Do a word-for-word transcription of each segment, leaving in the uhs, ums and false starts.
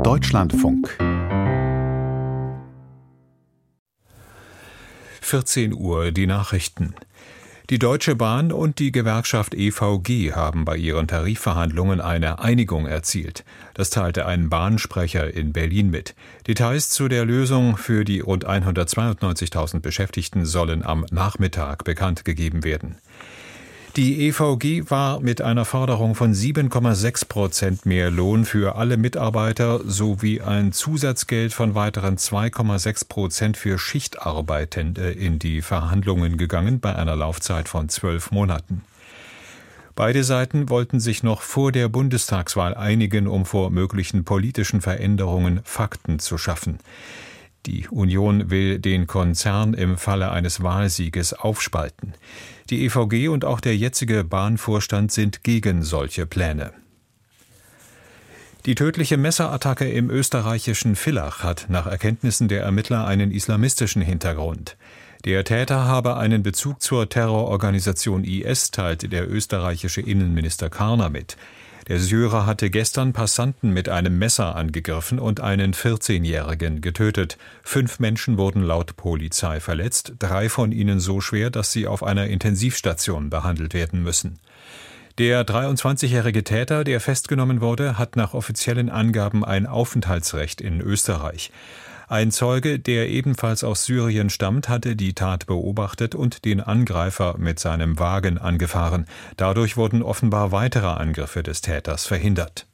Deutschlandfunk. vierzehn Uhr, die Nachrichten. Die Deutsche Bahn und die Gewerkschaft E V G haben bei ihren Tarifverhandlungen eine Einigung erzielt. Das teilte ein Bahnsprecher in Berlin mit. Details zu der Lösung für die rund hundertzweiundneunzigtausend Beschäftigten sollen am Nachmittag bekannt gegeben werden. Die E V G war mit einer Forderung von sieben Komma sechs Prozent mehr Lohn für alle Mitarbeiter sowie ein Zusatzgeld von weiteren zwei Komma sechs Prozent für Schichtarbeitende in die Verhandlungen gegangen, bei einer Laufzeit von zwölf Monaten. Beide Seiten wollten sich noch vor der Bundestagswahl einigen, um vor möglichen politischen Veränderungen Fakten zu schaffen. Die Union will den Konzern im Falle eines Wahlsieges aufspalten. Die E V G und auch der jetzige Bahnvorstand sind gegen solche Pläne. Die tödliche Messerattacke im österreichischen Villach hat nach Erkenntnissen der Ermittler einen islamistischen Hintergrund. Der Täter habe einen Bezug zur Terrororganisation I S, teilte der österreichische Innenminister Karner mit. Der Syrer hatte gestern Passanten mit einem Messer angegriffen und einen vierzehnjährigen getötet. Fünf Menschen wurden laut Polizei verletzt, drei von ihnen so schwer, dass sie auf einer Intensivstation behandelt werden müssen. Der dreiundzwanzigjährige Täter, der festgenommen wurde, hat nach offiziellen Angaben ein Aufenthaltsrecht in Österreich. Ein Zeuge, der ebenfalls aus Syrien stammt, hatte die Tat beobachtet und den Angreifer mit seinem Wagen angefahren. Dadurch wurden offenbar weitere Angriffe des Täters verhindert.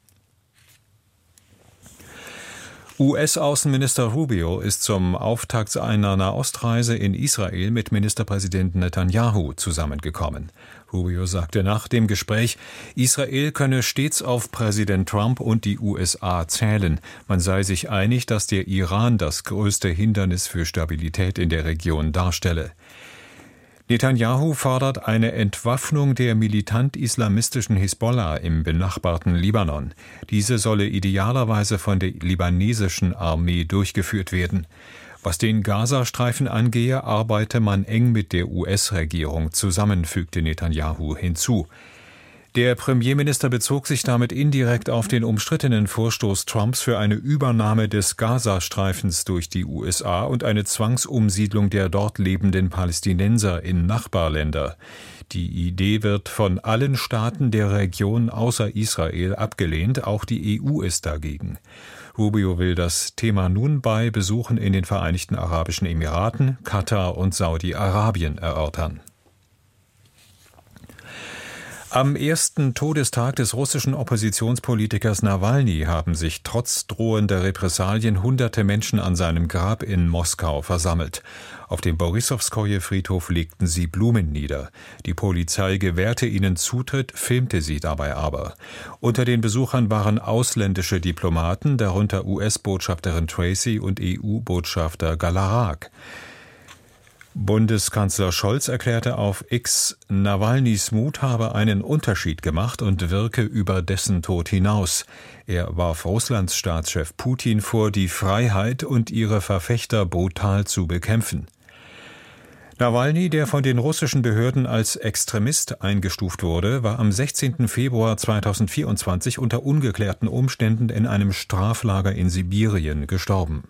U S-Außenminister Rubio ist zum Auftakt einer Nahostreise in Israel mit Ministerpräsident Netanyahu zusammengekommen. Rubio sagte nach dem Gespräch, Israel könne stets auf Präsident Trump und die U S A zählen. Man sei sich einig, dass der Iran das größte Hindernis für Stabilität in der Region darstelle. Netanyahu fordert eine Entwaffnung der militant-islamistischen Hisbollah im benachbarten Libanon. Diese solle idealerweise von der libanesischen Armee durchgeführt werden. Was den Gazastreifen angehe, arbeite man eng mit der U S-Regierung zusammen, fügte Netanyahu hinzu. Der Premierminister bezog sich damit indirekt auf den umstrittenen Vorstoß Trumps für eine Übernahme des Gazastreifens durch die U S A und eine Zwangsumsiedlung der dort lebenden Palästinenser in Nachbarländer. Die Idee wird von allen Staaten der Region außer Israel abgelehnt, auch die E U ist dagegen. Rubio will das Thema nun bei Besuchen in den Vereinigten Arabischen Emiraten, Katar und Saudi-Arabien erörtern. Am ersten Todestag des russischen Oppositionspolitikers Nawalny haben sich trotz drohender Repressalien hunderte Menschen an seinem Grab in Moskau versammelt. Auf dem Borissowskoje-Friedhof legten sie Blumen nieder. Die Polizei gewährte ihnen Zutritt, filmte sie dabei aber. Unter den Besuchern waren ausländische Diplomaten, darunter U S-Botschafterin Tracy und E U-Botschafter Galarak. Bundeskanzler Scholz erklärte auf X, Nawalnys Mut habe einen Unterschied gemacht und wirke über dessen Tod hinaus. Er warf Russlands Staatschef Putin vor, die Freiheit und ihre Verfechter brutal zu bekämpfen. Nawalny, der von den russischen Behörden als Extremist eingestuft wurde, war am sechzehnten Februar zweitausendvierundzwanzig unter ungeklärten Umständen in einem Straflager in Sibirien gestorben.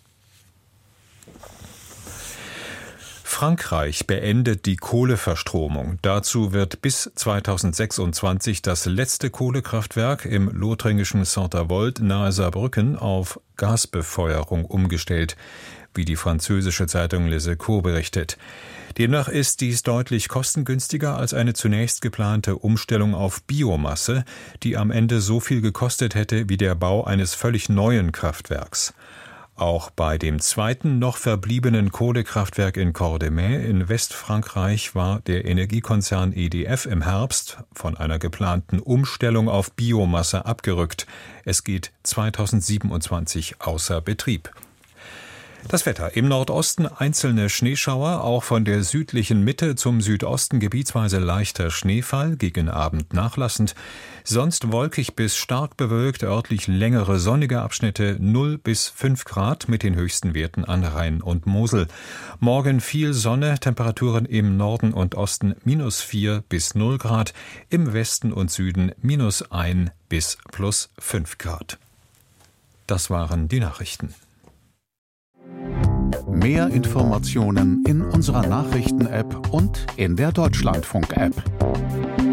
Frankreich beendet die Kohleverstromung. Dazu wird bis zweitausendsechsundzwanzig das letzte Kohlekraftwerk im lothringischen Saint-Avold nahe Saarbrücken auf Gasbefeuerung umgestellt, wie die französische Zeitung Les Echos berichtet. Demnach ist dies deutlich kostengünstiger als eine zunächst geplante Umstellung auf Biomasse, die am Ende so viel gekostet hätte wie der Bau eines völlig neuen Kraftwerks. Auch bei dem zweiten noch verbliebenen Kohlekraftwerk in Cordemais in Westfrankreich war der Energiekonzern E D F im Herbst von einer geplanten Umstellung auf Biomasse abgerückt. Es geht zweitausendsiebenundzwanzig außer Betrieb. Das Wetter. Im Nordosten einzelne Schneeschauer, auch von der südlichen Mitte zum Südosten gebietsweise leichter Schneefall, gegen Abend nachlassend. Sonst wolkig bis stark bewölkt, örtlich längere sonnige Abschnitte, null bis fünf Grad mit den höchsten Werten an Rhein und Mosel. Morgen viel Sonne, Temperaturen im Norden und Osten minus vier bis null Grad, im Westen und Süden minus ein bis plus fünf Grad. Das waren die Nachrichten. Mehr Informationen in unserer Nachrichten-App und in der Deutschlandfunk-App.